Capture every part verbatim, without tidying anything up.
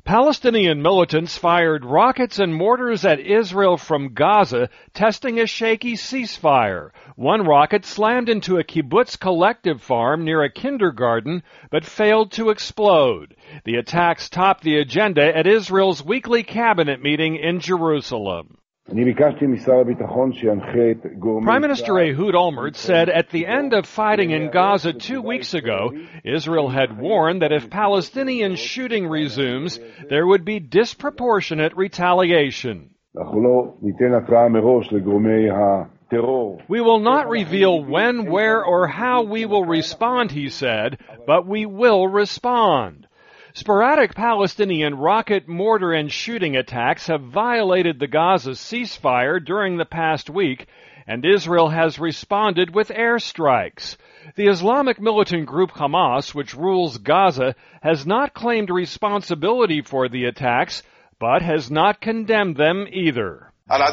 Palestinian militants fired rockets and mortars at Israel from Gaza, testing a shaky ceasefire. One rocket slammed into a kibbutz collective farm near a kindergarten, but failed to explode. The attacks topped the agenda at Israel's weekly cabinet meeting in Jerusalem. Prime Minister Ehud Olmert said at the end of fighting in Gaza two weeks ago, Israel had warned that if Palestinian shooting resumes, there would be disproportionate retaliation. We will not reveal when, where, or how we will respond, he said, but we will respond. Sporadic Palestinian rocket, mortar, and shooting attacks have violated the Gaza ceasefire during the past week, and Israel has responded with airstrikes. The Islamic militant group Hamas, which rules Gaza, has not claimed responsibility for the attacks, but has not condemned them either.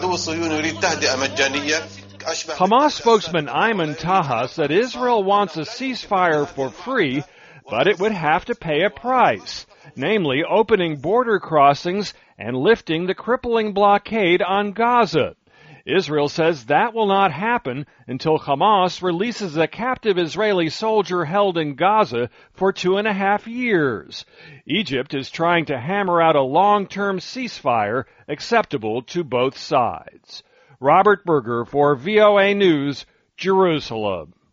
Hamas spokesman Ayman Taha said Israel wants a ceasefire for free, but it would have to pay a price, namely opening border crossings and lifting the crippling blockade on Gaza. Israel says that will not happen until Hamas releases a captive Israeli soldier held in Gaza for two and a half years. Egypt is trying to hammer out a long-term ceasefire acceptable to both sides. Robert Berger for V O A News, Jerusalem.